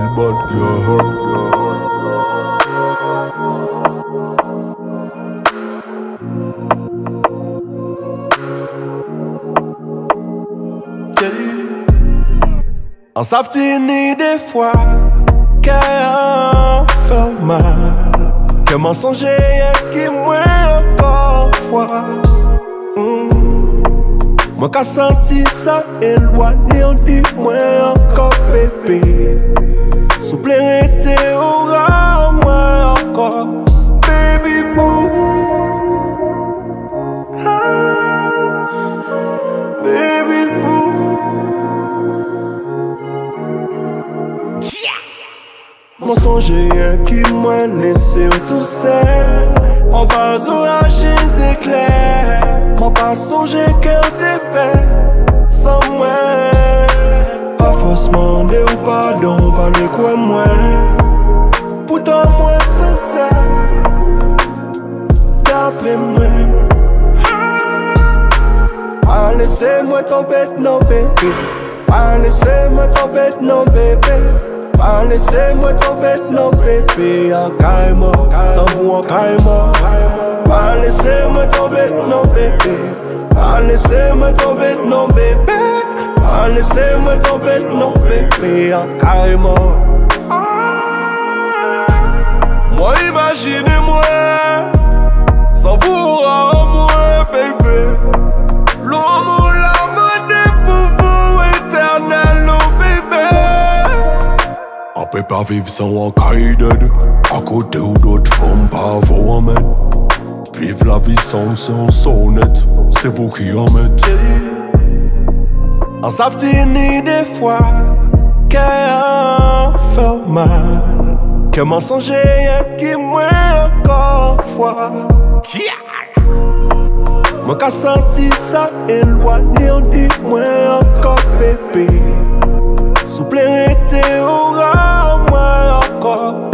bad girl. En savent-ils des fois qu'elle a fait mal, que mensonger qui moi encore fois. Moi qu'a senti ça éloigné, on dit moi encore bébé. Souple été aura moi encore baby boo. Baby boo. Mensonger qui moi laissé tout seul. En bas orage éclairs. Mon pas songer qu'elle te paie sans moi. Pas forcément de ou pardon, pas de quoi moi. Pourtant moi sincère, d'après moi. Ah, laissez-moi tomber, non bébé. Ah, laissez-moi tomber, non bébé. Ah, laissez-moi tomber, non bébé. En caille-moi, sans vous en caille-moi. Ah, laissez-moi tomber, non bébé. Ah, laissez-moi tomber, non bébé. Ah, laissez-moi tomber, non bébé. En caille-moi. Moi, imaginez-moi, sans vous en moi, bébé. L'homme ou la monnaie pour vous, éternel, oh bébé. On peut pas vivre sans un caïd. À côté ou d'autres femmes, pas vous emmène. Vive la vie sans sonnette, c'est vous qui en mettez. En savent-ils des fois qu'elle a fait mal, que mensonger qui moi encore fois. Moi qu'a senti ça éloigné, on dit moi encore bébé. Souple été aura moi encore.